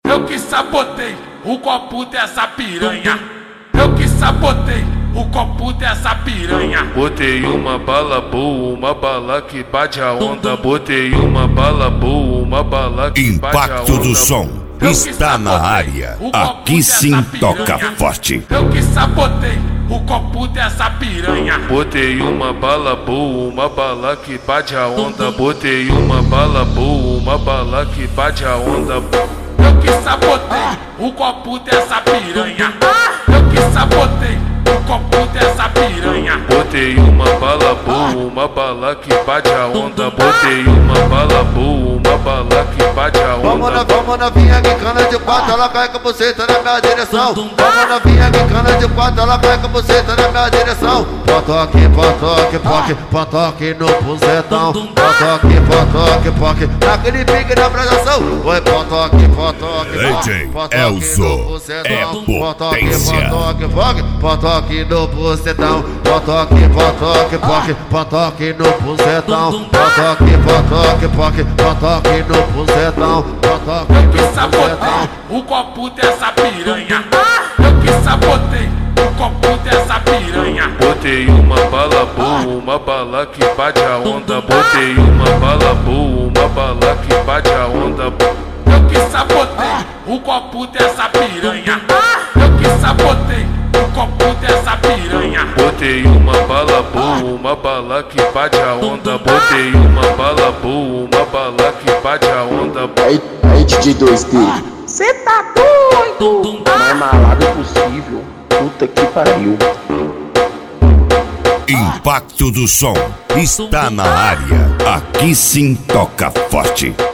Eu que sabotei o copo dessa piranha. Eu que sabotei o copo dessa piranha. Botei uma bala boa, uma bala que bate a onda. Botei uma bala boa, uma bala que bate a onda. Impacto do som está na área. Aqui sim toca forte. Eu que sabotei o copo dessa piranha. Botei uma bala boa, uma bala que bate a onda. Botei uma bala boa, uma bala que bate a onda. Eu que sabotei o copo dessa piranha. Eu que sabotei o copo dessa piranha. Botei uma bala boa, uma bala que bate a onda. Botei uma bala boa, uma bala que bate a onda. Vamos novinha que cana de quatro, ela cai com a buceta na minha direção. Vamos novinha que cana de quatro, ela cai com a buceta na minha direção. Potoque, potoque, poque, potoque no bucetão. Potoque, potoque, poque, naquele pique da abraçação. Oi, potoque, potoque, DJ Elzo é potência. Potoque, poque, potoque no bucetão. Potoque, potoque, poque, potoque no bucetão. Potoque, potoque, poque, potoque no bucetão. Eu que sabotei o copo dessa piranha. Eu que sabotei o copo dessa piranha. Botei uma bala boa, uma bala que bate a onda. Botei uma bala boa, uma bala que bate a onda. Eu que sabotei o copo dessa piranha. Eu que sabotei o copo dessa piranha. Botei uma bala boa, uma bala que bate a onda. Botei uma bala boa, uma bala que bate a onda. Aí DJ 2D, cê tá doido? Mais malado possível, puta que pariu. Impacto do som está na área. Aqui sim toca forte.